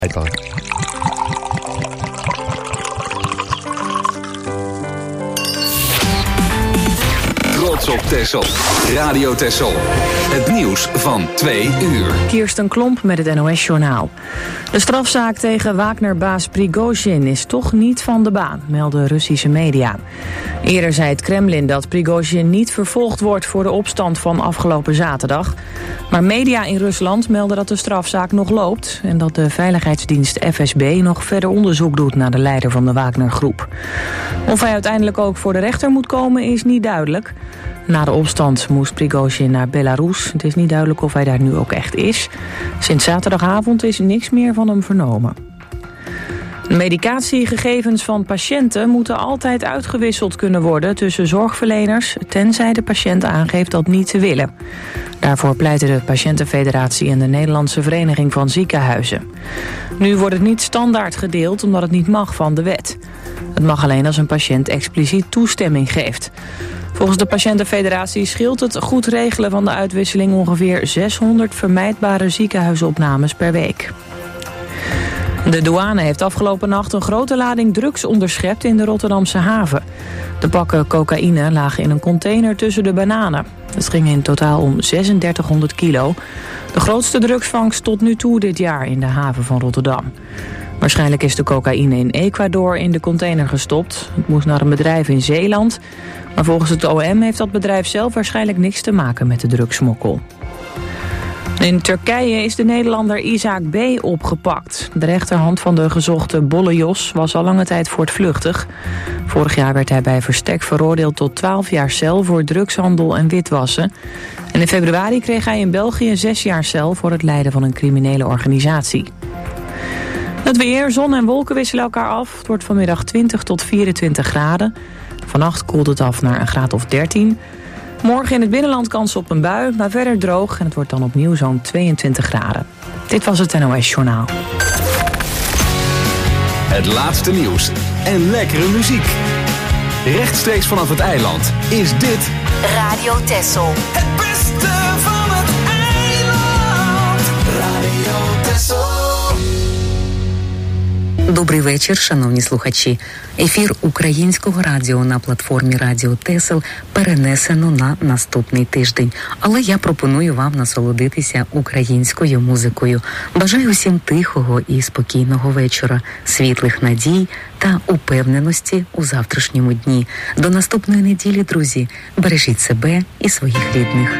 Trots op Texel. Radio Texel. Het nieuws van 2 uur. Kirsten Klomp met het NOS-journaal. De strafzaak tegen Wagner-baas Prigozhin is toch niet van de baan, melden Russische media. Eerder zei het Kremlin dat Prigozhin niet vervolgd wordt voor de opstand van afgelopen zaterdag. Maar media in Rusland melden dat de strafzaak nog loopt en dat de veiligheidsdienst FSB nog verder onderzoek doet naar de leider van de Wagner-groep. Of hij uiteindelijk ook voor de rechter moet komen is niet duidelijk. Na de opstand moest Prigozhin naar Belarus. Het is niet duidelijk of hij daar nu ook echt is. Sinds zaterdagavond is niks meer van hem vernomen. Medicatiegegevens van patiënten moeten altijd uitgewisseld kunnen worden tussen zorgverleners, tenzij de patiënt aangeeft dat niet te willen. Daarvoor pleiten de Patiëntenfederatie en de Nederlandse Vereniging van Ziekenhuizen. Nu wordt het niet standaard gedeeld omdat het niet mag van de wet. Het mag alleen als een patiënt expliciet toestemming geeft. Volgens de Patiëntenfederatie scheelt het goed regelen van de uitwisseling ongeveer 600 vermijdbare ziekenhuisopnames per week. De douane heeft afgelopen nacht een grote lading drugs onderschept in de Rotterdamse haven. De pakken cocaïne lagen in een container tussen de bananen. Het ging in totaal om 3600 kilo. De grootste drugsvangst tot nu toe dit jaar in de haven van Rotterdam. Waarschijnlijk is de cocaïne in Ecuador in de container gestopt. Het moest naar een bedrijf in Zeeland. Maar volgens het OM heeft dat bedrijf zelf waarschijnlijk niks te maken met de drugssmokkel. In Turkije is de Nederlander Isaac B. opgepakt. De rechterhand van de gezochte Bolle Jos was al lange tijd voortvluchtig. Vorig jaar werd hij bij verstek veroordeeld tot 12 jaar cel voor drugshandel en witwassen. En in februari kreeg hij in België 6 jaar cel voor het leiden van een criminele organisatie. Het weer, zon en wolken wisselen elkaar af. Het wordt vanmiddag 20 tot 24 graden. Vannacht koelt het af naar een graad of 13. Morgen in het binnenland kans op een bui, maar verder droog. En het wordt dan opnieuw zo'n 22 graden. Dit was het NOS Journaal. Het laatste nieuws en lekkere muziek. Rechtstreeks vanaf het eiland is dit Radio Texel. Het beste van het eiland. Radio Texel. Добрий вечір, шановні слухачі. Ефір українського радіо на платформі Радіо Тесел перенесено на наступний тиждень. Але я пропоную вам насолодитися українською музикою. Бажаю усім тихого і спокійного вечора, світлих надій та упевненості у завтрашньому дні. До наступної неділі, друзі. Бережіть себе і своїх рідних.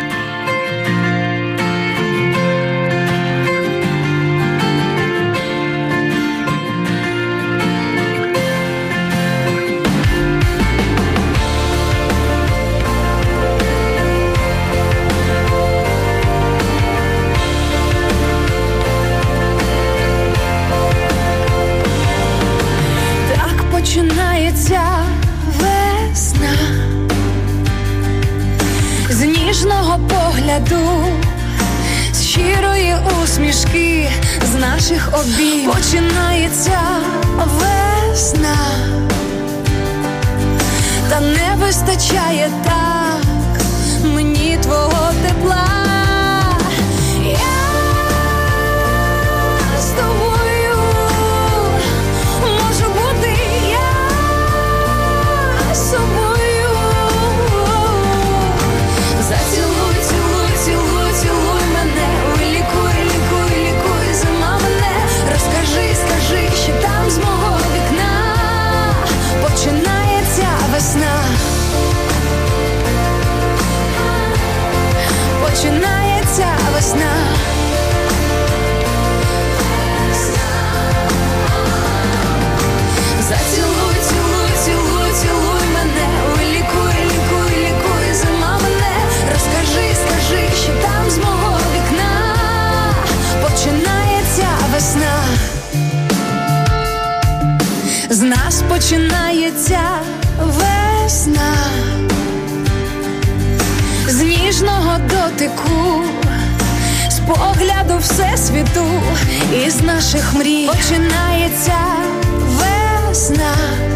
Починається весна з ніжного погляду, з щирої усмішки, з наших обіймів. Починається весна, та не вистачає так мені твого тепла. Я з тобою можу бути, собою. Зацілуй, цілуй, цілуй, цілуй мене. Ой, лікуй, лікуй, лікуй, зима мене. Розкажи, скажи, що там з мого вікна починається весна. Починається весна. Зацілуй, цілуй, цілуй, цілуй мене. Ой, лікуй, лікуй, лікуй, зима мене. Розкажи, скажи, що там з мого вікна починається весна. З нас починається весна, з ніжного дотику, з погляду всесвіту, із наших мрій починається весна.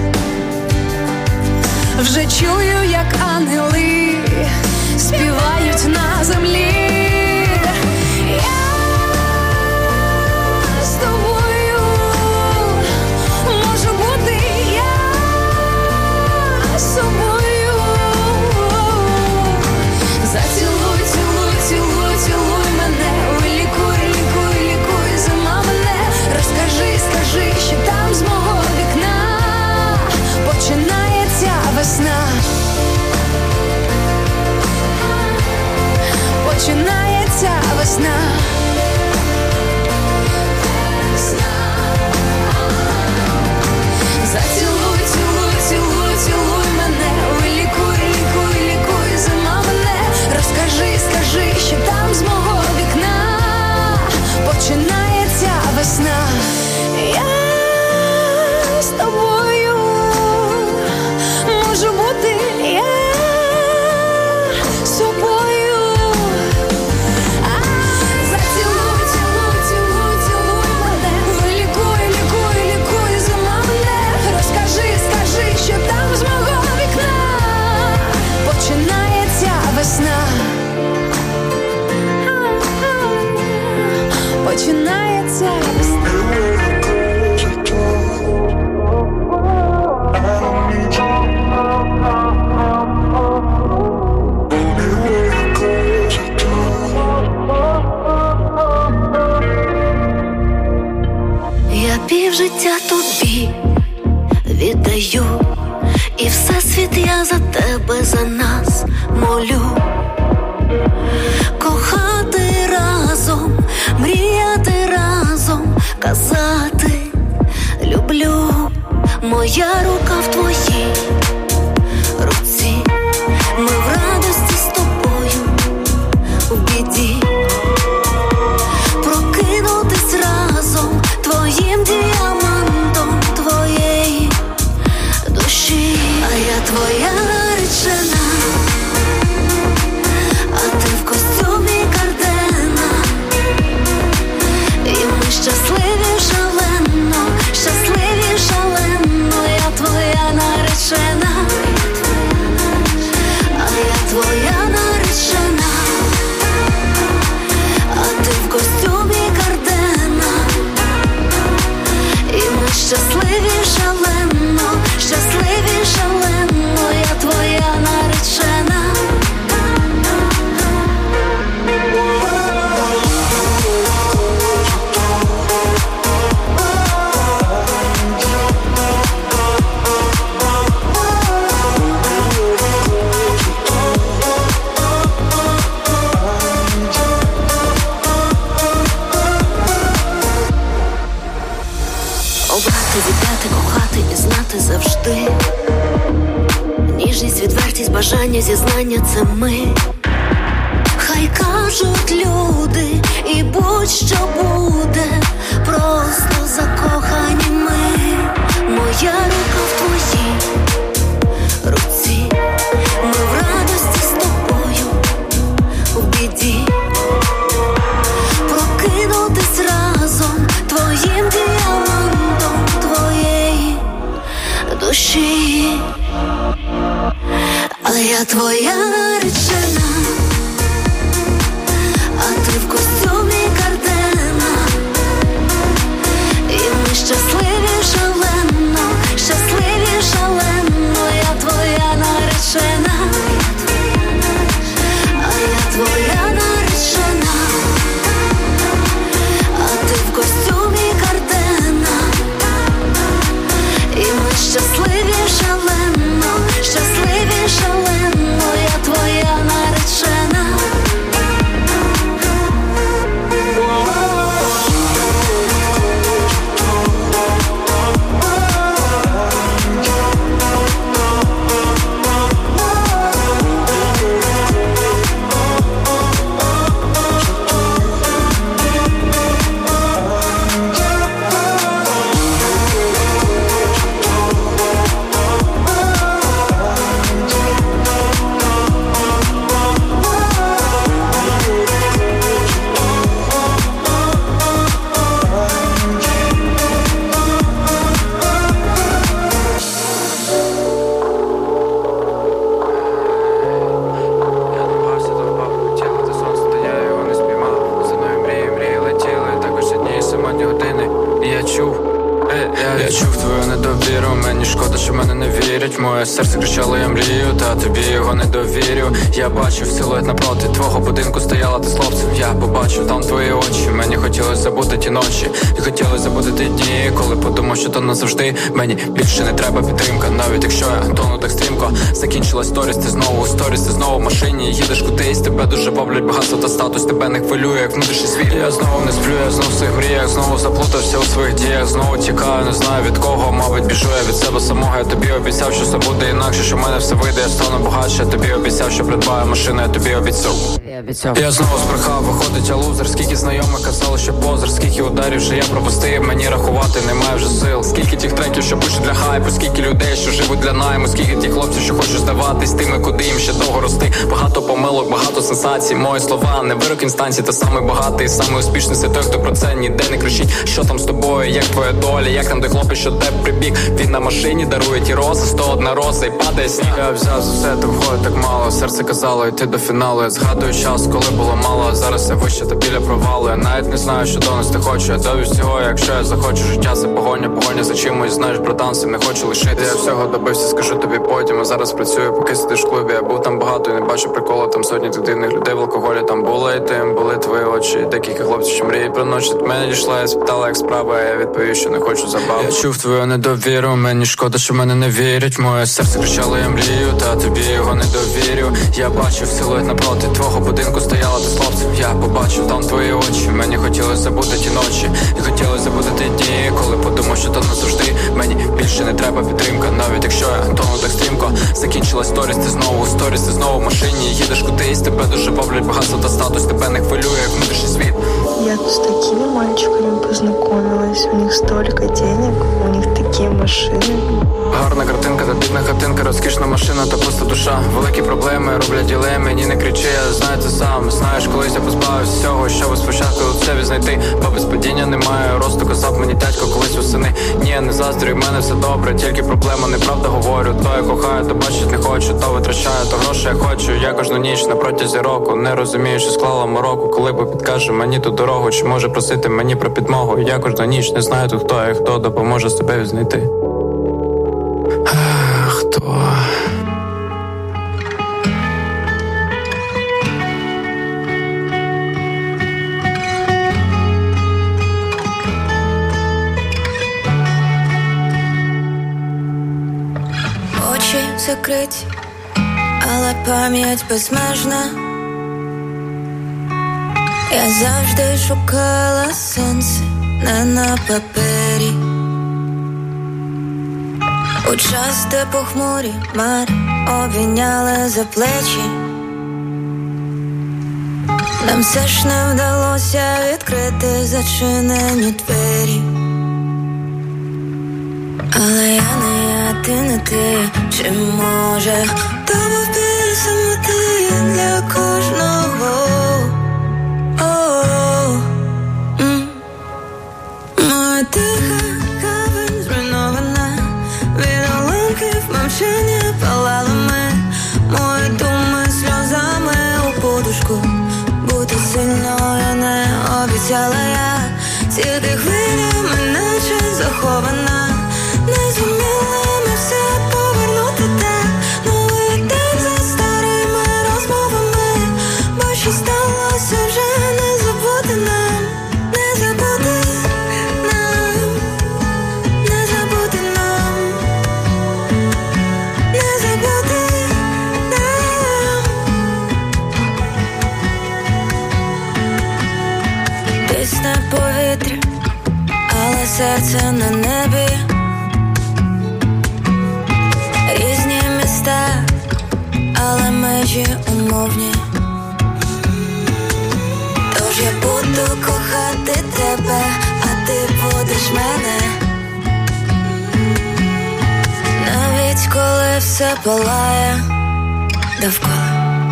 Вже чую, як ангели співають на землі. Я з тобою Півжиття тобі віддаю, і всесвіт я за тебе, за нас молю. Кохати разом, мріяти разом, казати люблю. Моя рука в твоїй руці, ми в радості з тобою, в біді. Прокинутись разом твоїм діамантом твоєї душі. А я твоя наречена, а ти в костюмі Кардена. І ми щасливі шалено, щасливі шалено. Я твоя наречена, а я твоя наречена, а ти в костюмі Кардена. І ми щасливі шалено, щасливі шалено. Я твоя наречена. Обрати, віддати, кохати і знати завжди. Ніжність, відвертість, бажання, зізнання – це ми. Хай кажуть люди, і будь-що буде, просто закохані ми. Моя рука в твоїй руці, ми в радості з тобою, в біді. Прокинутись разом твоїм діамантом твоєї душі. А я твоя наречена, а ти в костюмі Кардена. І ми щасливі шалено, щасливі шалено. Я твоя наречена, а я твоя наречена, а ти в костюмі Кардена. І ми щасливі шалено, щасливі шалено. Я твоя наречена. Моє серце кричало, я мрію, та тобі його не довірю. Я бачив силует напроти твого будинку, стояла ти з хлопцем. Я побачив там твої очі. Мені хотілося забути ті ночі, і хотілося забути ті дні, коли подумав, що то назавжди. Мені більше не треба підтримка, навіть якщо я тону так стрімко. Закінчилась сторіс, ти знову в машині. Їдеш кудись, тебе дуже баблять багатство та статус. Тебе не хвилює, як внутрішній світ. Я знову не сплю, я знову в своїх мріях, знову заплутався у своїх діях. Знову тікаю, не знаю від кого, мабуть біжу я від себе самого. Я тобі обіцяв, що все буде інакше, що в мене все вийде, я стану багатше. Я тобі обіцяв, що придбаю машину, я тобі обіцяв. Я знову збрехав, виходить, я лузер. Скільки знайомих казали, що позер. Скільки ударів, що я пропустив, мені рахувати немає вже сил. Скільки тих треків, що пишуть для хайпу. Скільки людей, що живуть для найму. Скільки тих хлопців, що хочуть здаватись тими, куди їм ще довго рости. Багато помилок, багато сенсацій. Мої слова, не вирок інстанцій. Та самий багатий, самий успішний це той, хто про це ніде не кричить. Що там з тобою, як твоя доля, як там той хлопець, що тебе прибіг. Він на машині дарує ті рози, 101 роза і падає сніг. Я взяв за все, так входить так мало. Серце казало йти до фіналу. Я згадую час, коли було мало, а зараз я вище та біля провалу. Я навіть не знаю, що донести хочу. Я довів всього, якщо я захочу. Життя це погоня за чимось. Знаєш, братан, сим не хочу лишити. Я всього добився, скажу тобі потім. А зараз працюю, поки сидиш в клубі. Я був там багато і не бачу приколу. Там сотні дивних людей в алкоголі. Там було і тим, були твої очі. Декілька хлопців, що мріють про ночі. До мене дійшла і спитала, як справа. Я відповів, що не хочу забав. Я чув твою недовіру. Мені шкода, що мене не вірять. Моє серце кричало, я мрію, та тобі його не довірю. Я бачив силует напроти твого будинку, стояла ти з хлопцем. Я побачив там твої очі. Мені хотілося забути ті ночі. І хотілося забути ті дні, коли подумав, що то назавжди. Мені більше не треба підтримка, навіть якщо я тону так стрімко. Закінчилась сторіс, ти знову в машині. Їдеш кудись, тебе дуже бавлять багатство та статус. Тебе не хвилює, як внутрішній світ. Я тут с такими мальчиками познакомилась. У них столько денег, у них такие машины. Гарна картинка та бідна хатинка, розкішна машина та просто душа. Великі проблеми роблять діле, мені не кричи, я знаю це сам. Знаєш, колись я позбавився всього, щоб спочатку у себе знайти. Бо без падіння немає росту, казав мені дядько колись восени. Ні, я не заздрю, в мене все добре, тільки проблема, неправда говорю. То я кохаю, то бачить не хочу, то витрачаю, то гроші я хочу. Я кожну ніч на протязі року не розумію, що склала мороку. Коли б підкаже мені ту дорогу, чи може просити мені про підмогу. Я кожну ніч не знаю тут хто, і хто допоможе себе знайти. Хто? Очі закриті, але пам'ять безмежна. Я завжди шукала сонце не на папері. У час, де похмурі хмари обійняли за плечі, нам все ж не вдалося відкрити зачинені двері. Але я не я, ти не ти, чи може то був біль самоти для кожного. Моя тиха гавань зруйнована, від уламків мовчання палали ми. Мої думи сльозами у подушку, бути сильною не обіцяла я. Тільки хвилями наче захована, не зуміли ми все повернути так. Новий день за старими розмовами, бо що сталося вже не забути нам. Не забути нам, не забути нам, не забути нам. Тисне повітря, але серце на небі. Різні міста, але межі умовні. Тож я буду кохати тебе, а ти будеш мене. Навіть коли все палає довкола.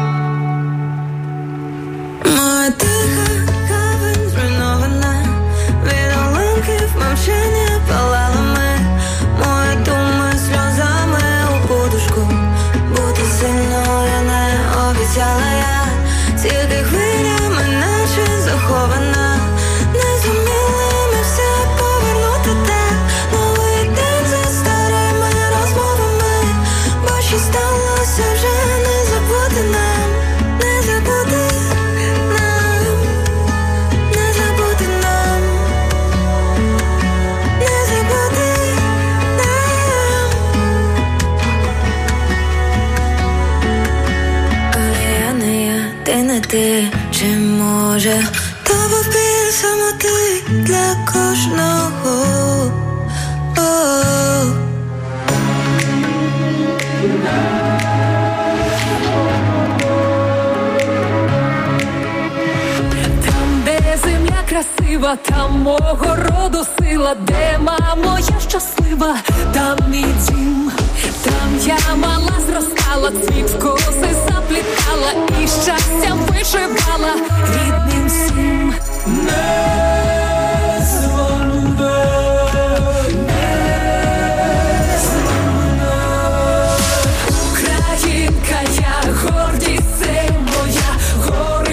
Моя тиха гавань зруйнована, від уламків мовчання палали ми. Мої думи сльозами у подушку, бути сильною не обіцяла я. Тільки хвилями наче захована, не зуміли ми все повернути так. Новий день за старими розмовами, бо що сталося вже не забути нам. Не забути нам, не забути нам, не забути нам. Але я не я, ти не ти, чи може то був біль самоти для кожного. Там, де земля красива, там мого роду сила, де мамо я щаслива, там мій дім, там я мала зростала, цвіт в коси заплітала і щастям вишивала рідним всім. Українка я, гордість це моя, гори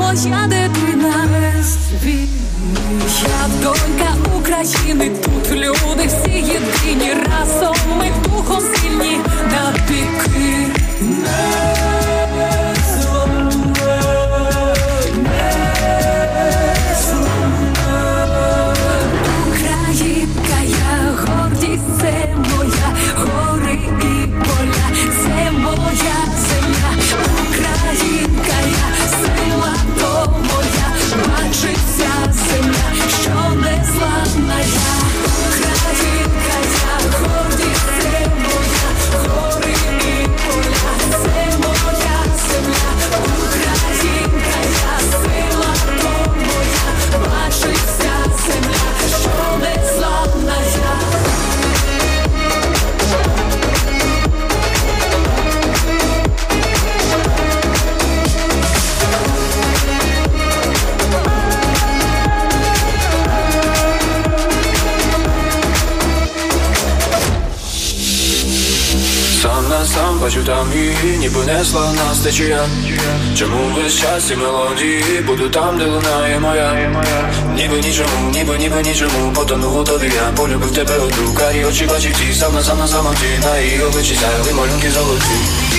моя дитина. Я донька України, тут люди всі єдині, разом ми духом сильні навіки. Українка, я гордість, це моя, гори і поля, це моя земля. Українка, я сила, то моя, бачиться земля, що незламна я. Українка, я гордість, це моя, гори і поля, це моя земля. Українка, я сила, то моя, бачиться земля, що незламна я. Сам на сам бачу там її, ніби несла нас течія. Чому весь час ці мелодії, буду там, де лунає моя. Ніби нічому, потонув у тобі я. Полюбив тебе одну, карі очі бачив ті. Сам на самоті, на її обличчі сяяли малюнки золоті.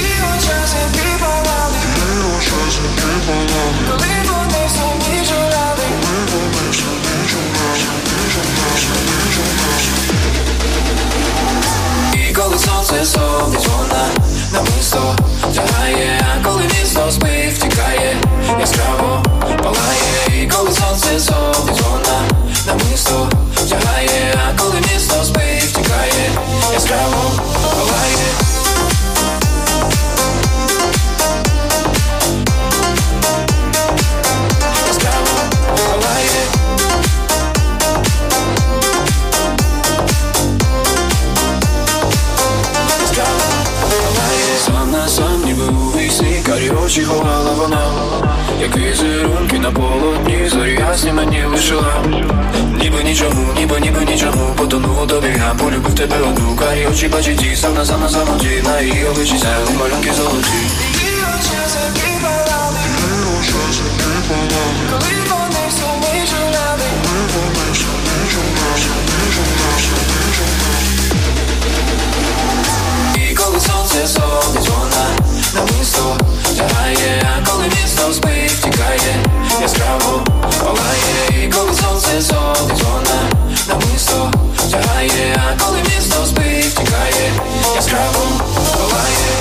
І коли сонце сходить, вона намисто тягає, а коли місто спить, втікає, яскраво палає. І коли сонце сходить, вона намисто тягає, а коли місто спить, втікає, яскраво палає. Яскраво палає. Сам на сам, ніби у вісні, карі очі ховала вона, як візерунки на полотні, зорі ясні мені лишила. Ніби нічому, потонув у тобі я. Полюбив тебе одну, карі очі бачить ті. Сам на самоті, на її обличчі сяяли малюнки золоті. Коли вони всі ніч гуляли, і коли сонце сходить, вона намисто тягає, а коли місто спить, втікає, яскраво палає. І коли сонце сходить, вона намисто тягає, а коли місто спить, втікає, яскраво палає.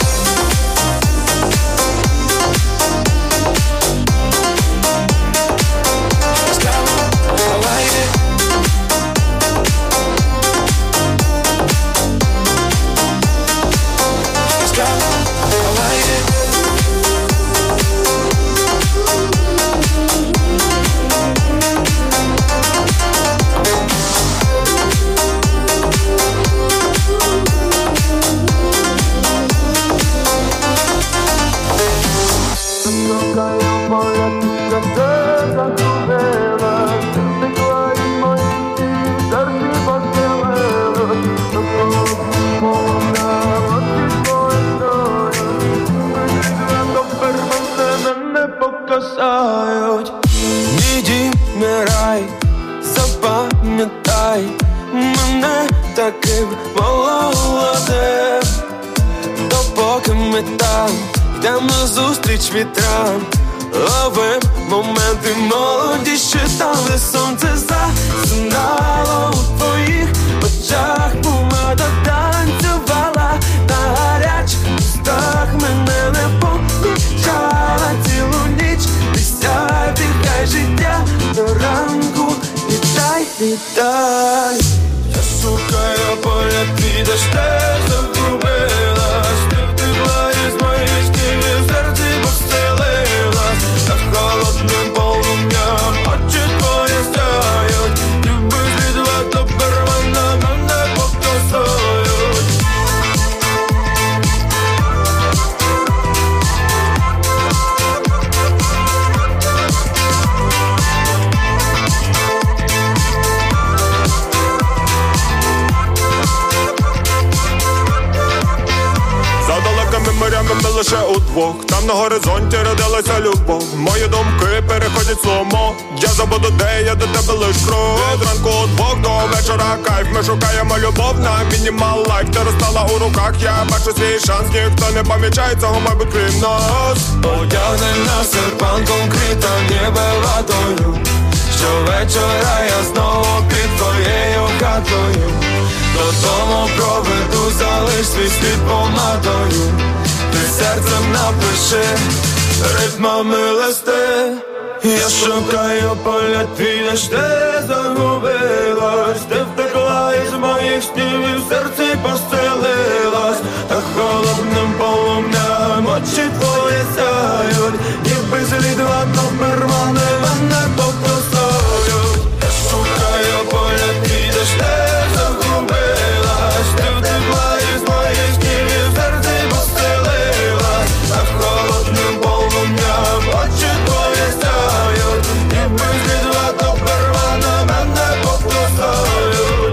Яскраво палає. Мій дім, мій рай, запам'ятай мене таким молодим. Допоки ми там йдем назустріч вітрам, ловим моменти молоді, що там, де сонце засинало. У твоїх очах помада танцювала, на гарячих устах мене не помічала. Цілу ніч присяй, дихай життя до ранку, вітай, вітай. Я шукаю поля, підеш, те загубилась. Ти тепла із моїх стілів, серці постелилась. Так холодним полум'ям очі твої сяють. Люби світла, тепер мене покосують. лише удвох. Там на горизонті родилася любов. Мої думки переходять сломо. Я забуду, де я до тебе лиш крок. Від ранку удвох до вечора кайф. Ми шукаємо любов на мінімал лайф. Ти розстала у руках, я бачу свій шанс. Ніхто не помічає цього, мабуть, крім нас. Одягни на серпанком ніби ватою. Щовечора я знову під твоєю хатою. Додому проведу, залиш свій слід помадою. Ти серцем напиши ритмами листи. Я шукаю поля твій, аж ти загубилась. Ти втекла із моїх снів і в серці поселилась. Та холодним полум'ям очі твої сяють. Ніби слід ватно-пермани мене покусають. Я шукаю поля твій, аж ти загубилась. Ти втекла із моїх снів і в серці поселилась. Та холодним полум'ям очі твої сяють. Ніби слід ватно-пермани мене покусають.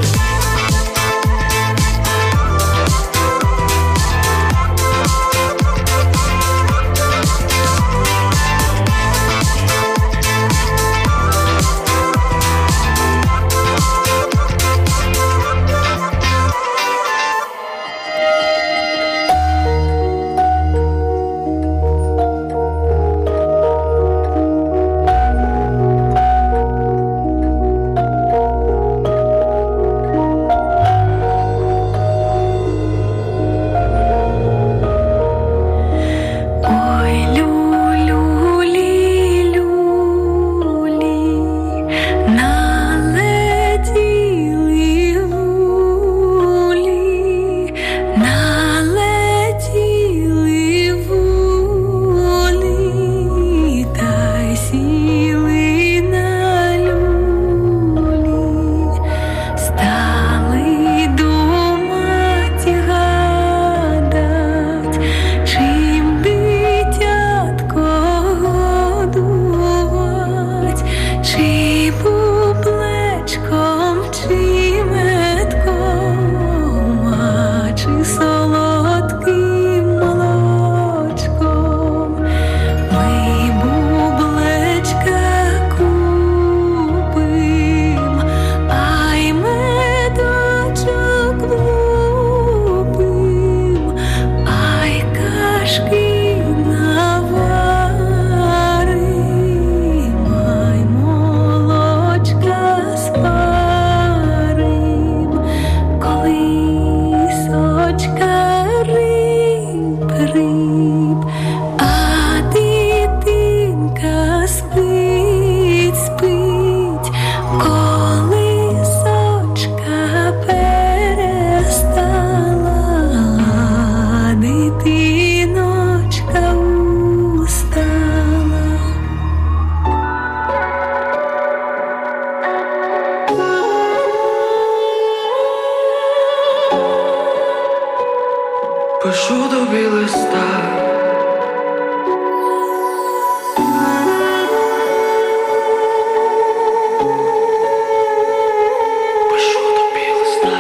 Пишу тобі листа. Пишу тобі листа.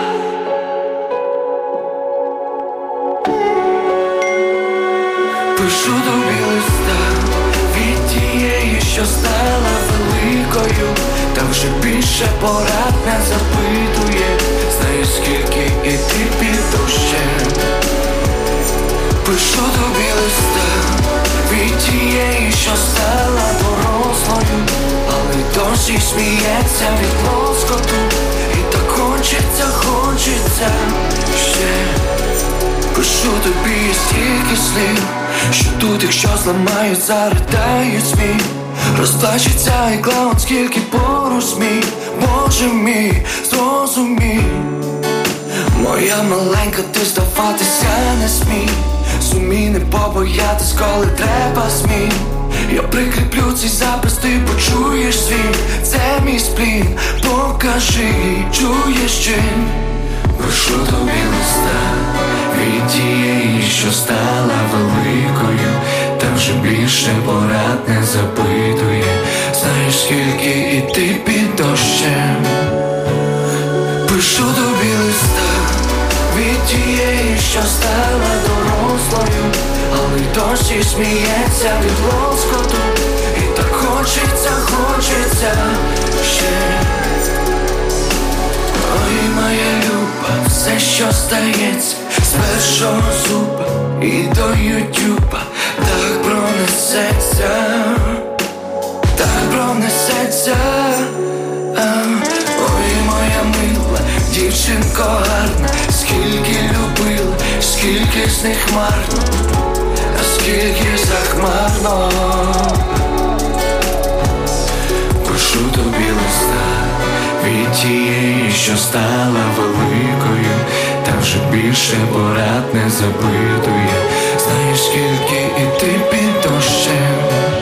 Пишу тобі листа від тієї, що стала великою, та вже більше порад не запитує. Знаю, скільки іти під дощем. Пишу тобі листа від тієї, що стала дорослою, але досі сміється від лоскоту. І так хочеться ще. Пишу тобі стільки слів, що тут, якщо зламають, заридають сміх. Розплачеться і клаун, скільки поруч змій. Боже мій, зрозумій, моя маленька, ти здаватися не смій. Зумій не побоятись, коли треба змін. Я прикріплю цей запис, ти почуєш свій. Це мій сплін, покажи, чуєш чи. Пишу тобі листа від тієї, що стала великою, та вже більше порад не запитує. Знаєш, скільки іти під дощем. Пишу тобі листа від тієї, що стала дорослою, але але досі сміється від лоскоту. І так хочеться, хочеться ще. Ой, моя люба, все, що стається з першого зуба і до ютюба, так пронесеться, так пронесеться. Ой, моя мила, дівчинко гарна, скільки любила, скільки з них марно, а скільки захмарно. Пишу тобі листа від тієї, що стала великою, та вже більше порад не запитує. Знаєш, скільки і ти під дощем.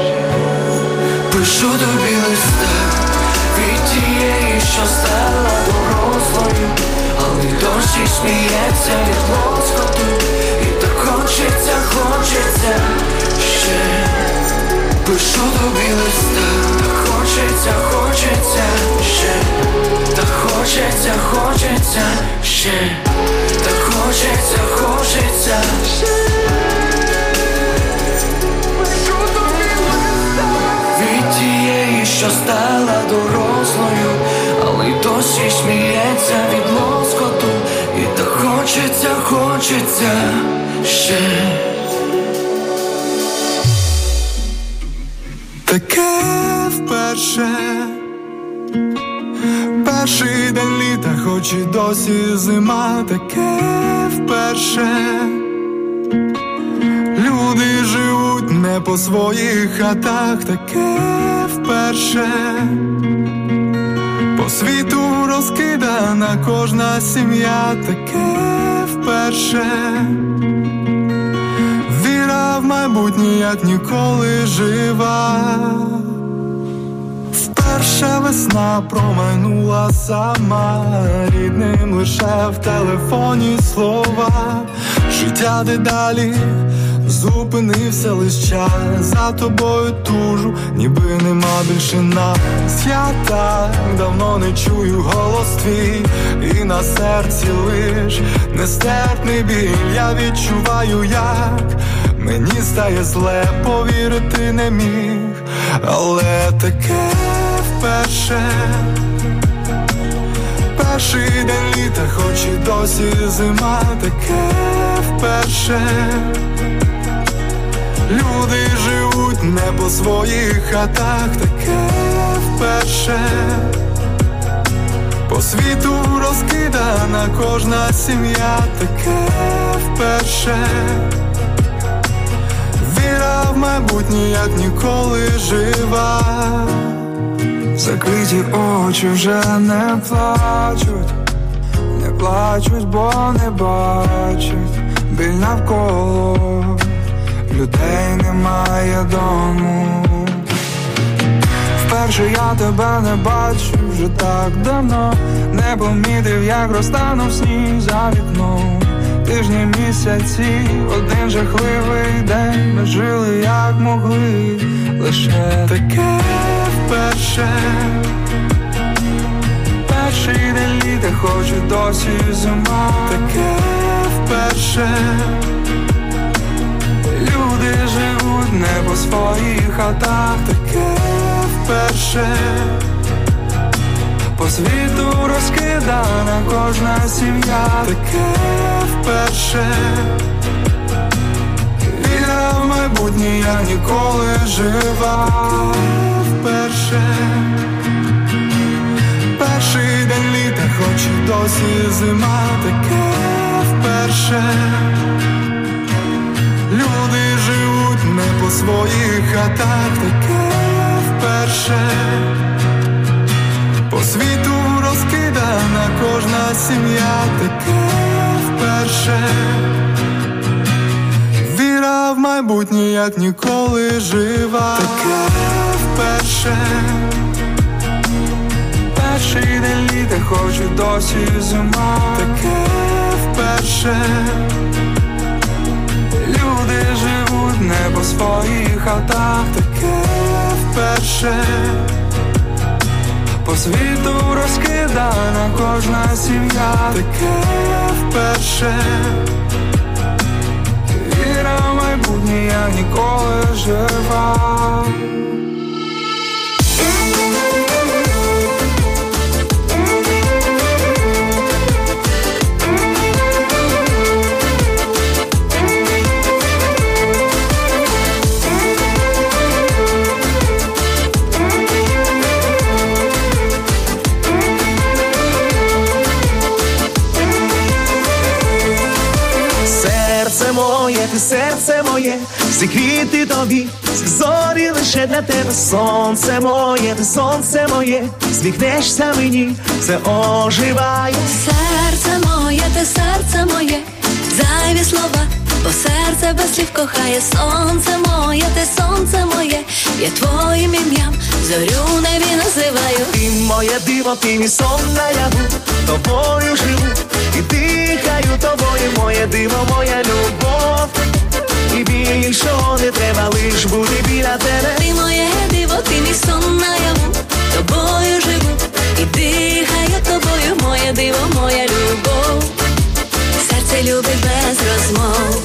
Пишу тобі листа від тієї, що стала дорослою, але досі сміється від лоскоту. І так хочеться, хочеться ще. Пишу тобі листа, так хочеться, хочеться ще. Так хочеться, хочеться ще. Так хочеться, хочеться ще. Пишу тобі листа від тієї, що стала дорослою, але й досі сміється від лоскоту. І так хочеться, хочеться ще. Таке вперше, перший день літа, хоч і досі зима. Таке вперше, люди живуть не по своїх хатах. Таке вперше, по світу розкидана кожна сім'я. Таке вперше, віра в майбутнє як ніколи жива. Вперше весна промайнула сама, рідним лише в телефоні слова. Життя дедалі зупинився лиш час, за тобою тужу, ніби нема більше нас. Я так давно не чую голос твій, і на серці лиш нестерпний біль. Я відчуваю, як мені стає зле, повірити не міг, але таке вперше, перший день літа, хоч і досі зима. Таке вперше, люди живуть не по своїх хатах. Таке вперше, по світу розкидана кожна сім'я. Таке вперше, віра в майбутнє як ніколи жива. Закриті очі вже не плачуть, не плачуть, бо не бачать біль навколо, людей немає дому. Вперше я тебе не бачу вже так давно, не помітив, як розтанув сніг за вікном. Тижні, місяці, один жахливий день, ми жили як могли, лише таке вперше, перший день літа, хоч і досі зима. Таке вперше, люди живуть не по своїх хатах. Таке вперше, по світу розкидана кожна сім'я. Таке вперше, віра в майбутнє як ніколи жива. Вперше, перший день літа, хоч і досі зима. Таке вперше, люди живуть не по своїх хатах. Таке вперше, по світу розкидана кожна сім'я. Таке вперше, віра в майбутнє як ніколи жива. Таке вперше, перший день літа, хоч і досі зима. Таке вперше, люди живуть не по своїх хатах. Таке вперше, по світу розкидана кожна сім'я. Таке вперше, віра в майбутнє я ніколи жива. Ти серце моє, всі квіти тобі, всі зорі лише для тебе. Сонце моє, ти сонце моє, сміхнешся мені, все оживає. Серце моє, ти серце моє, зайві слова, бо серце без слів кохає. Сонце моє, ти сонце моє, я твоїм ім'ям зорю небі називаю. Ти моє диво, ти мій сон наяву, тобою живу і дихаю тобою, моє диво, моя любов. І більшого не треба, лиш бути біля тебе. Ти моє диво, ти мій сон наяву, тобою живу і дихаю тобою, моє диво, моя любов. Серце любить без розмов.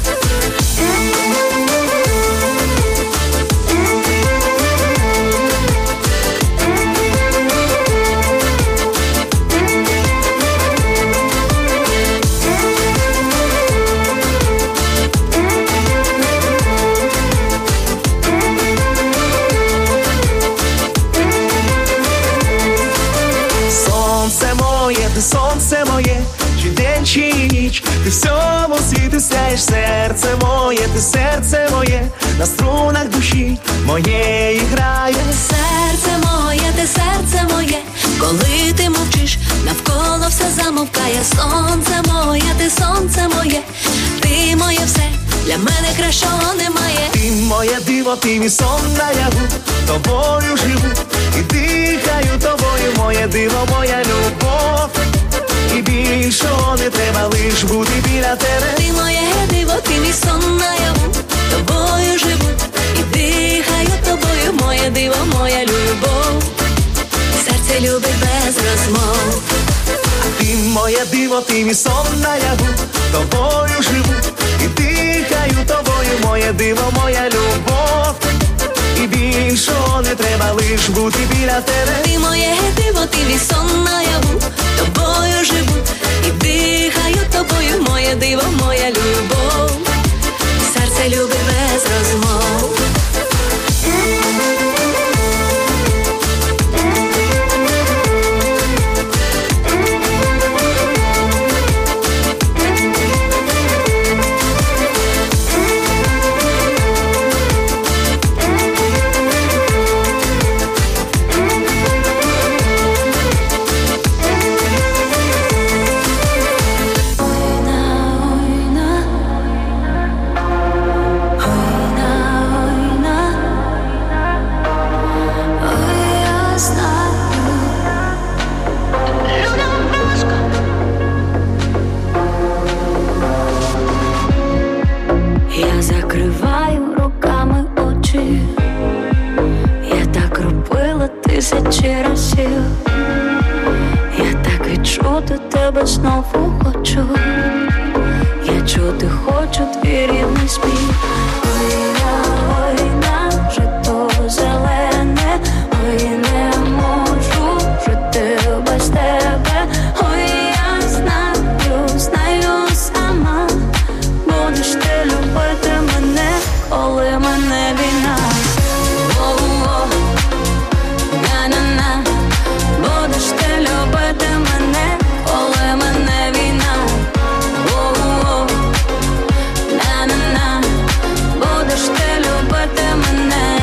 Сонце моє, чи день, чи ніч, ти всьому світу сяєш. Серце моє, ти серце моє, на струнах душі моєї грає. Серце моє, ти серце моє, коли ти мовчиш, навколо все замовкає. Сонце моє, ти сонце моє, ти моє все, для мене кращого немає. Ти моє диво, ти мій сон наяву, тобою живу і дихаю тобою, моє диво, моя любов. І більшого не треба, лиш бути біля тебе. Ти моє диво, ти мій сон наяву, тобою живу і дихаю тобою, моє диво, моя любов. Серце любить без розмов. Ти моє диво, ти мій сон наяву, тобою живу і дихаю тобою, моє диво, моя любов. І більшого не треба, лиш бути біля тебе. Ти моє диво, ти мій сон наяву, тобою живу і дихаю тобою, моє диво, моя любов. Серце любить без розмов. Знову хочу, я чути хочу твій рідний спів. Ой, на жито зелене, ой, не можу жити без тебе. Ой, я знаю сама, будеш ти любити мене, коли мене війна. О-о-о, на-на-на, будеш ти любити мене, коли мене війна. О-о-о, на-на-на, будеш ти любити мене.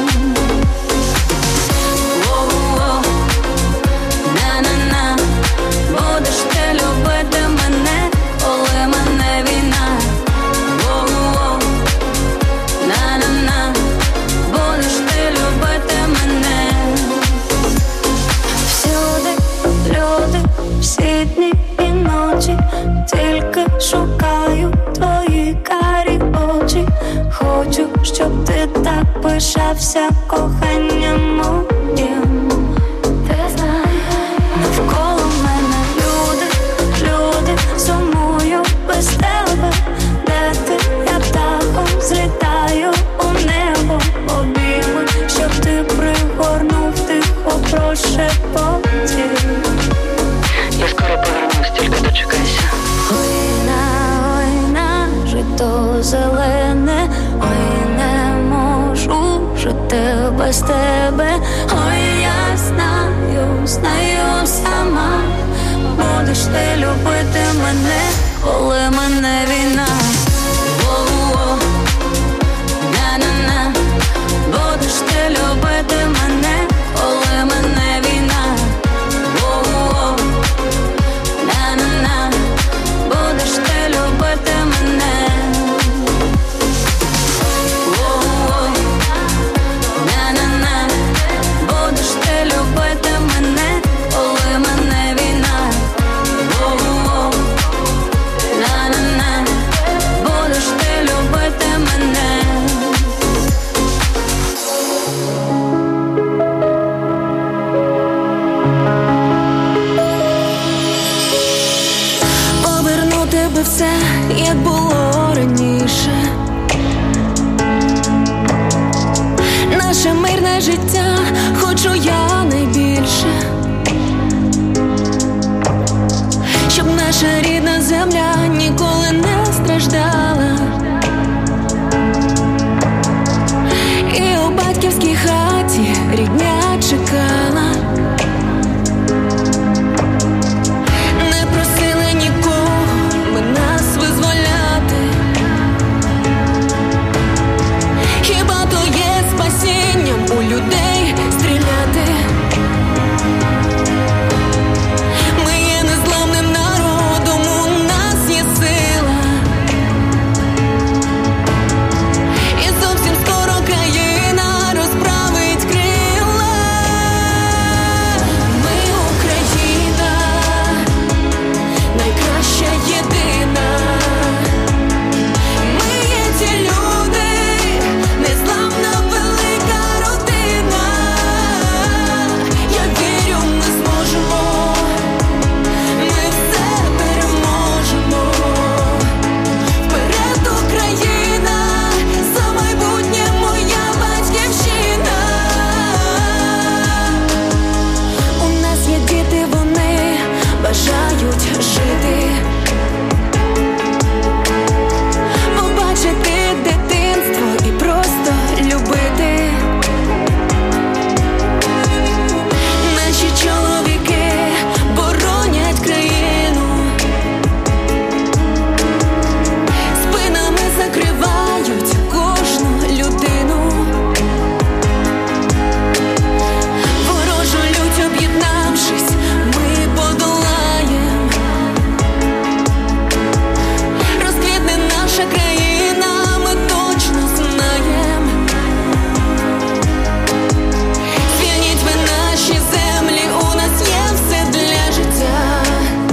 О-о-о, на-на-на, будеш ти любити мене, коли мене війна. О-о-о, на-на-на, будеш ти любити мене. Всюди люди, всі дні і ночі, тільки шукаю твої карі очі. Хочу, щоб ти так пишався коханням моїм. Ти знаєш, навколо мене люди, сумую без тебе. Де ти, я птахом злітаю. без тебе. Ой, я знаю сама, будеш ти любити мене, коли мене війна. О-о-о, на-на-на, будеш ти любити мене, коли мене війна. О-о-о, на-на-на, будеш ти любити мене. О-о-о, на-на-на, будеш ти любити мене, коли мене війна. О-о-о, на-на-на, будеш ти любити мене. Повернути би все, як було раніше. Наше мирне життя хочу я найбільше. Щоб наша рідна земля ніколи не страждала. І у батьківській хаті рідня чекала. Не просили нікого ми нас визволяти. Хіба то є спасінням у людей стріляти? Ми є незламним народом, у нас є сила. І зовсім скоро країна розправить крила. Ми Україна, найкраща єдина. Ми є ті люди, незламна велика родина. Я вірю, ми зможемо, ми все переможемо. Вперед, Україна, за майбутнє моя батьківщина. У нас є діти, вони бажають жити. Побачити дитинство і просто любити. Наші чоловіки боронять країну. Спинами закривають кожну людину. Ворожу лють об'єднавшись, ми подолаєм. Розквітне наша країна, ми точно знаєм. Звільніть ви наші землі, у нас є все для життя.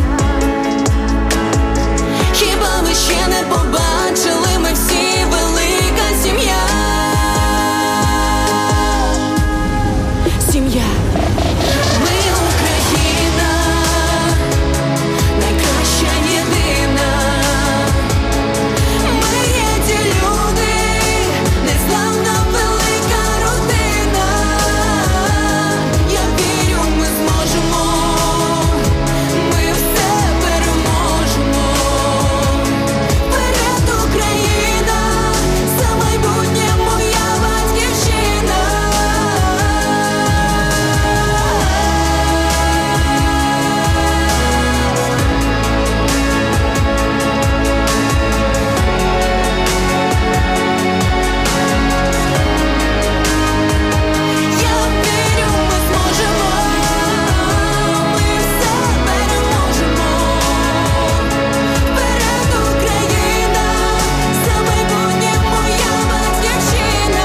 Хіба ви ще не побачили, ми всі велика сім'я. Сім'я. Ми Україна, найкраща єдина. Ми є ті люди, незламна велика родина. Я вірю, ми зможемо, ми все переможемо. Вперед, Україна, за майбутнє моя батьківщина. Я вірю, ми зможемо, ми все переможемо. Вперед, Україна, за майбутнє моя батьківщина.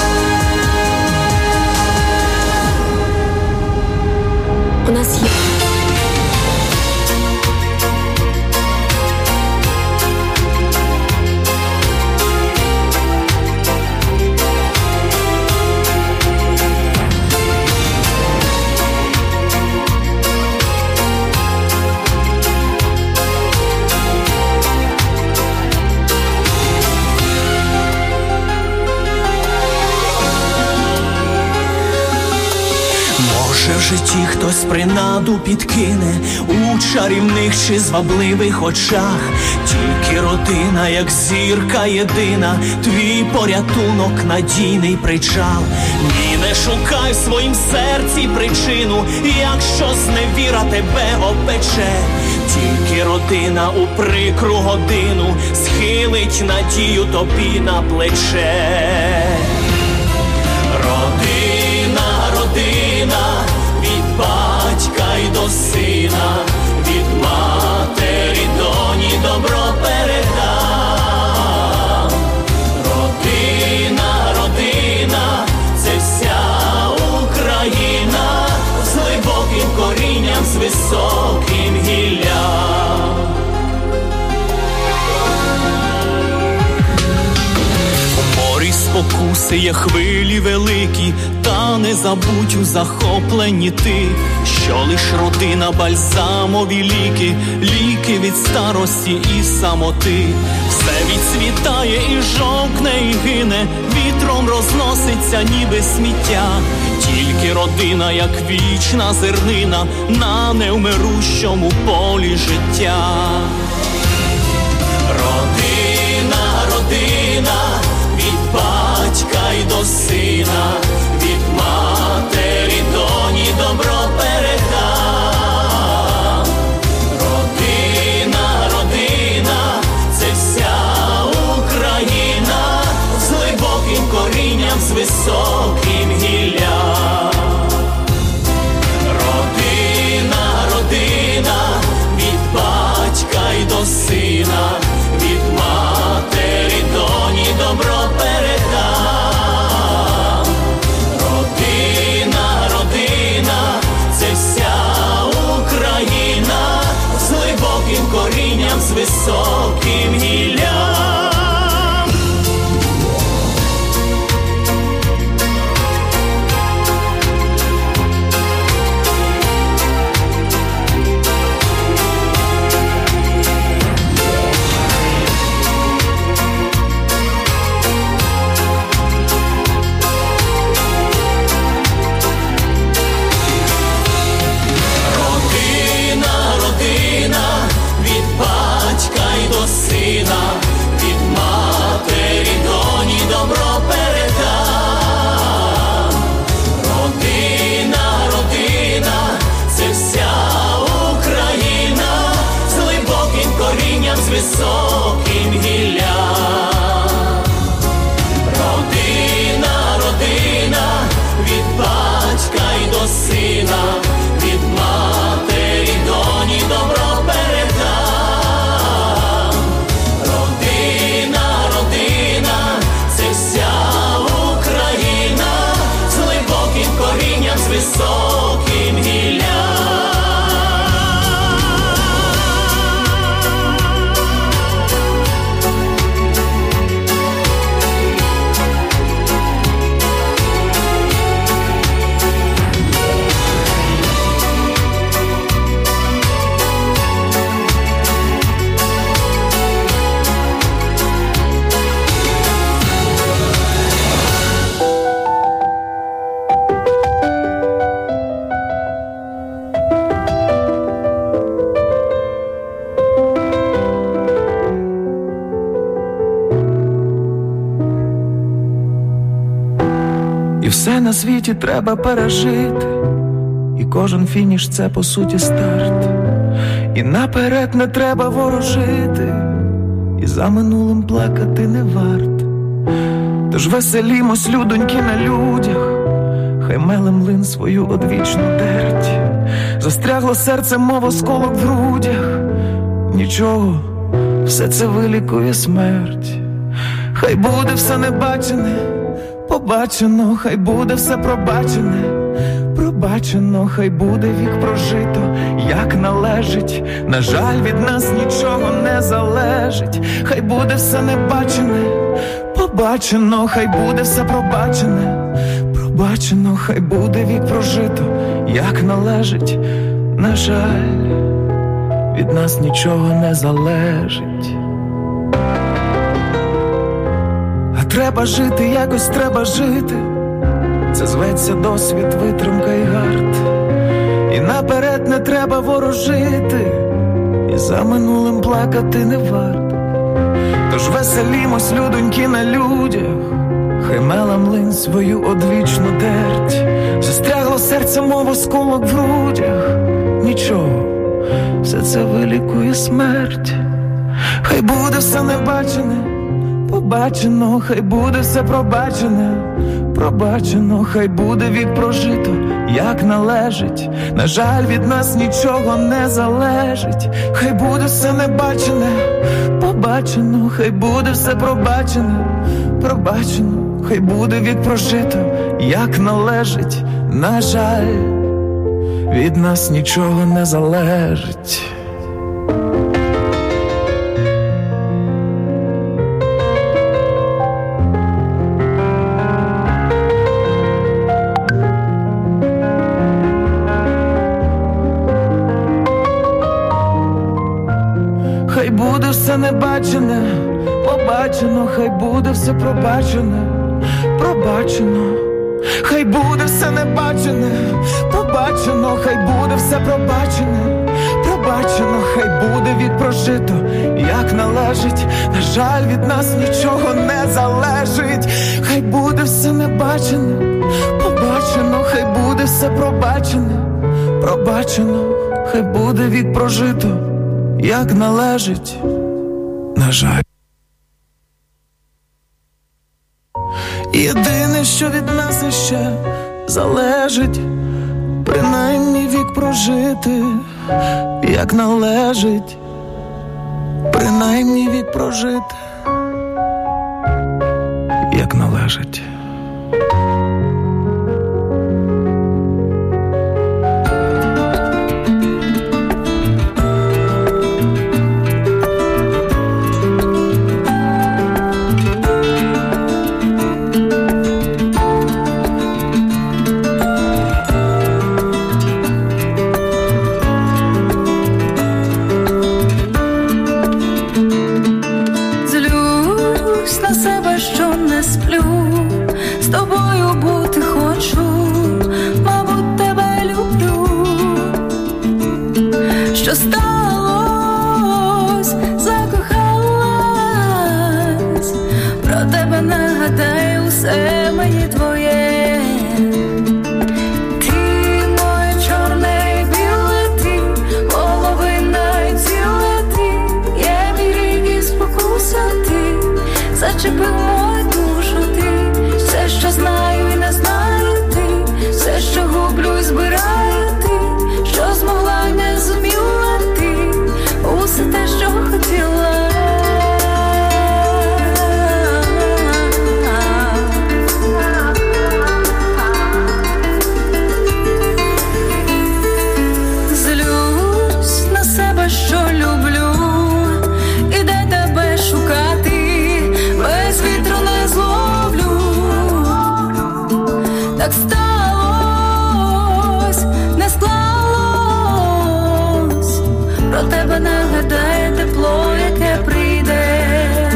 У нас є. Може в житті хтось принаду підкине у чарівних чи звабливих очах. Тільки родина, як зірка єдина, твій порятунок, надійний причал. Ні, Не шукай в своїм серці причину, якщо зневіра тебе опече. Тільки родина у прикру годину схилить надію тобі на плече. Родина, родина, від батька й до сина, від матері доні добро передам. Родина, родина, це вся Україна, з глибоким корінням, з високим гіллям. У морі спокуси є хвилі великі, та не забудь у захопленні ти, що лиш родина бальзамові ліки, ліки від старості і самоти. Все відцвітає і жовкне і гине, вітром розноситься ніби сміття. Тільки родина, як вічна зернина, на невмирущому полі життя. Родина, родина, від батька й до сина, від матері доні добро передам. Родина, родина, це вся Україна, з глибоким корінням, з високим гіллям. Родина, родина, від батька й до сина, від матері доні добро передам. Родина, родина, це вся Україна, з глибоким корінням, з високим гіллям. Сина, від матері доні добро передам. Родина, родина, це вся Україна, з глибоким корінням, з високим гіллям. Родина, родина, від батька й до сина, від матері доні добро передам. З високим гіллям. І все на світі треба пережити, і кожен фініш це по суті старт. І наперед не треба ворожити, і за минулим плакати не варт. Тож веселімось, людоньки, на людях, хай меле млин свою одвічну дерть. Застрягло серце, мов осколок в грудях, нічого, все це вилікує смерть. Хай буде все небачене побачено, хай буде все пробачене пробачено, хай буде вік прожито, як належить. На жаль, від нас нічого не залежить. Хай буде все небачене побачено, хай буде все пробачене пробачено, хай буде вік прожито, як належить. На жаль, від нас нічого не залежить. Треба жити, якось треба жити. Це зветься досвід, витримка і гард. І наперед не треба ворожити, і за минулим плакати не варт. Тож веселімось, людоньки, на людях, хай мела млин свою одвічну дерть. Застрягло серце, мов осколок в грудях. Нічого, все це вилікує смерть. Хай буде все небачене, побачено, хай буде все пробачене, пробачено, хай буде вік прожито, як належить. На жаль, від нас нічого не залежить. Хай буде все небачене, побачено, хай буде все пробачене, пробачено, хай буде вік прожито, як належить. На жаль, від нас нічого не залежить. Хай буде все небачене, побачено, хай буде все пробачене, пробачено. Хай буде все небачене, побачено, хай буде все пробачене, пробачено, хай буде вік прожито, як належить. На жаль, від нас нічого не залежить. Хай буде все небачене, побачено, хай буде все пробачене, пробачено, хай буде вік прожито, як належить. На жаль. Єдине, що від нас іще залежить, принаймні вік прожити, як належить, принаймні вік прожити, як належить. Зачепив мою душу ти, все, що знаю і не знаю ти, все, що гублю і збираю ти, що змогла і не зуміла ти, усе те, що хотіла. Злюсь на себе, що люблю, і де тебе шукати. Так сталось, не склалось, про тебе нагадає тепло, яке прийде.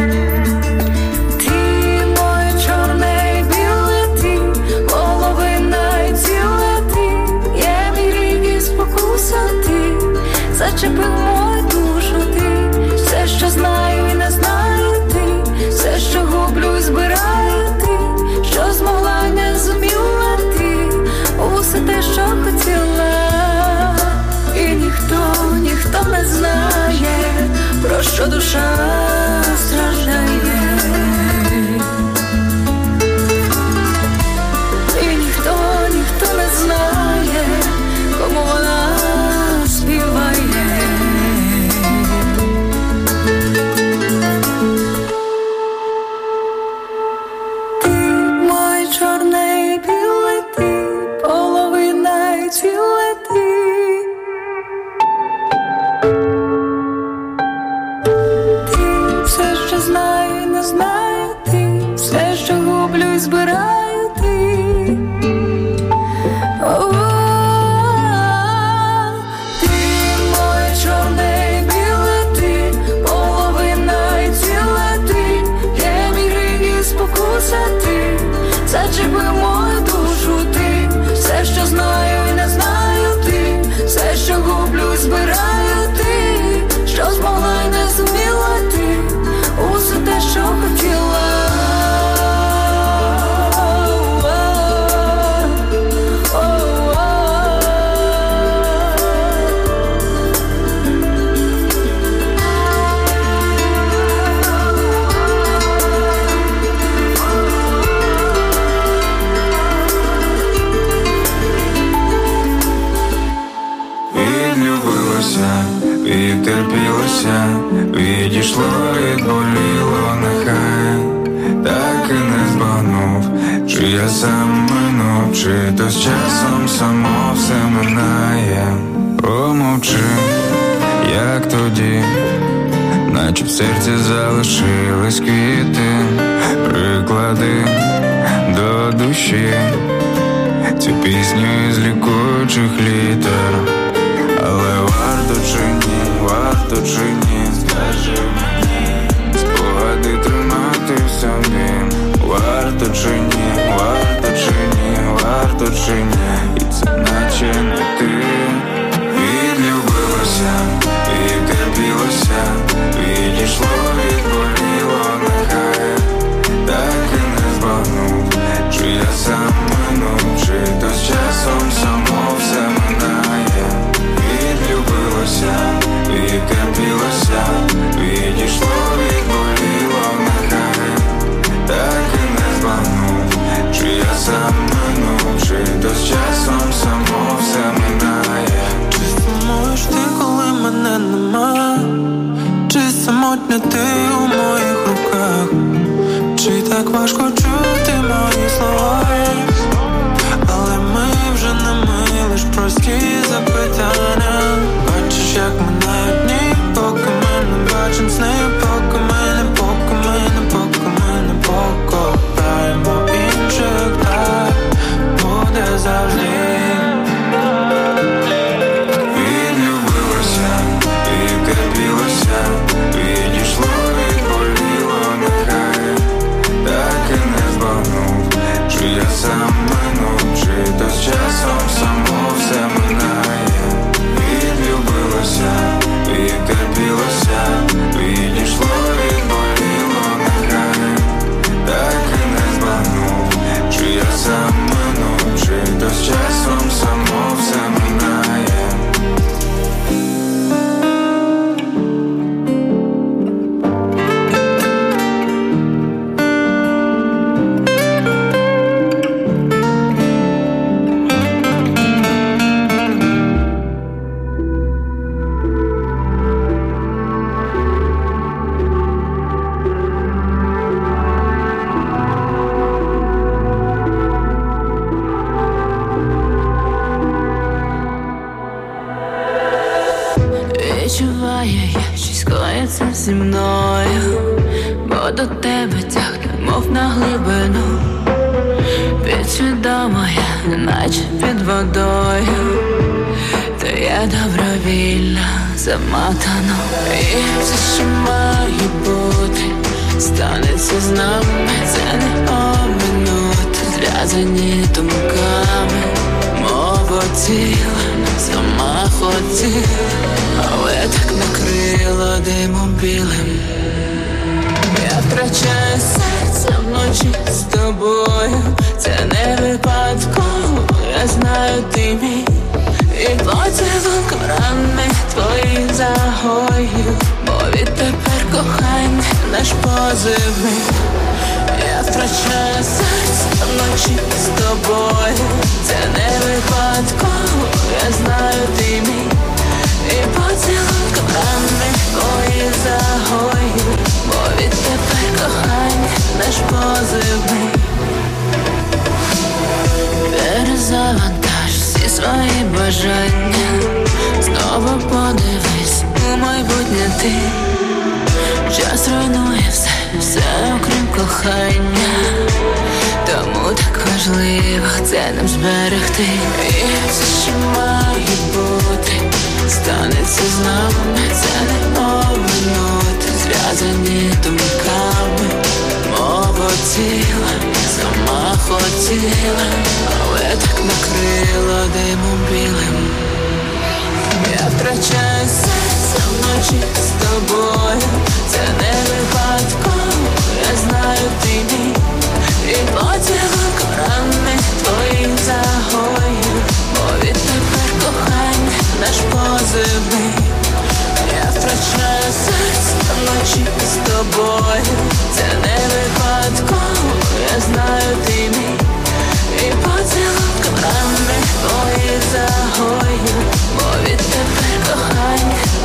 Ти моє чорне і біле ти, половина і ціле ти, є мій рік і спокуса ти, зачепив мою душу ти, все, що знаю і не знаю ти, все, що гублю і збираю ти, що змогла і не зуміла ти, усе те, що хотіла. І ніхто не знає, про що душа страждає. І ніхто не знає, кому вона співає. Чорне і біле ти, половина і ціле ти. відтерпілося, відійшло, відболіло, нехай так і не збагнув, чи я сам минув, чи то з часом само все минає. Помовчи, як тоді, наче в серці залишились квіти, приклади до душі цю пісню із лікуючих літер. Але варто чи ні, варто чи ні, скажи мені, спогади тримати в собі. Варто чи ні, варто чи ні, варто чи ні, і це наче не ти. Відлюбилося, відтерпілося, відійшло, відболіло, нехай так і не збагнув, чи я сам минув, чи то з часом само все минає. Відлюбилося, відтерпілося, відійшло, відболіло, нехай так і не збагнув, чи я сам минув, чи то з часом само все минає. Чи сумуєш ти, коли мене нема? Чи самотня ти у моїх руках? Чи так важко чути мої слова? Але ми вже не ми, лиш прості запитання. Бачиш, як минають дні, поки ми не бачим сни, поки ми не покопаємо інших, так буде завжди. Відлюбилося, відтерпілося, відійшло, відболіло, нехай так і не збагнув, чи я сам минув, чи то з часом само все минає. Відлюбилося, відтерпілося, відійшло, відболіло, нехай так і не збагнув, чи я сам минув, чи то з часом само все минає. Відчуваю, я щось коїться зі мною, бо до тебе тягне, мов на глибину. Підсвідомо я, неначе під водою, та я добровільно замотана. І все, що має бути, станеться з нами. Це не оминути, зв'язані думками. Мова ціла, сама хотіла, але так накрила димом білим. Я втрачаю серце вночі з тобою, це не випадково, я знаю ти мій. І поцілунком рани твої загою, бо відтепер кохання наш позивний. Я втрачаю серце вночі з тобою, це не випадково, я знаю ти мій. І поцілунком рани твої загою, бо відтепер кохання наш позивний. Перезавантаж всі свої бажання, знову подивись у майбутнє ти. Час руйнує все, все окрім кохання, тому так важливо це нам зберегти. І все, що має бути, станеться з нами. Це не оминути, зв'язані думками. Мова ціла, сама хотіла, але так накрила димом білим. Я втрачаю серце вночі з тобою, це не випадково, я знаю ти мій. І поцілунком рани твої загою, бо відтепер кохання наш позивний. Я втрачаю серце вночі з тобою, це не випадково, я знаю ти мій. І поцілунком рани твої загою, бо відтепер кохання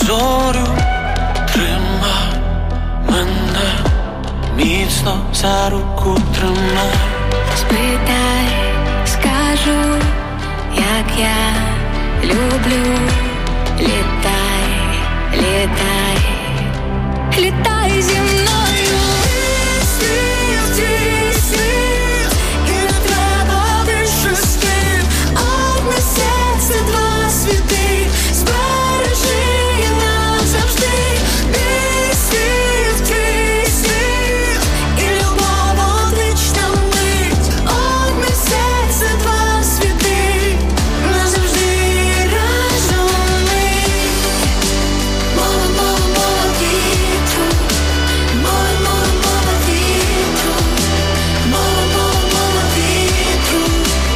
зорю, тримай мене, міцно за руку тримай. Спитай, скажу, як я люблю. Літай, літай, літай зі мною. Світ, світ, і не треба більше слів. Одне серце, два світи, збережи назавжди. Мій світ, твій світ, і любов одвічна мить. Одне серце, два світи, назавжди разом ми. Мова, мова, мова вітру, мова, мова, мова вітру, мова, мова, мова вітру.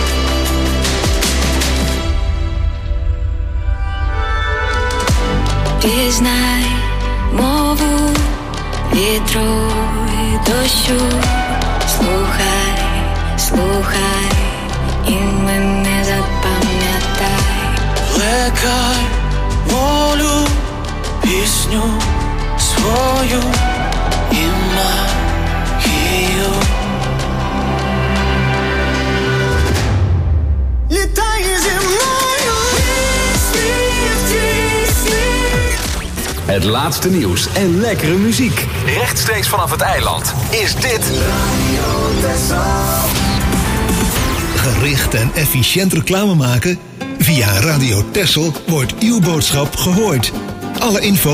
Пізнай мову вітру і дощу. Слухай, слухай, і мене запам'ятай. Плекай волю, пісню свою і магію. Літай зі мною. Світ, твій світ. Het laatste nieuws en lekkere muziek. Rechtstreeks vanaf het eiland is dit... Gericht en efficiënt reclame maken? Via Radio Texel wordt uw boodschap gehoord. Alle info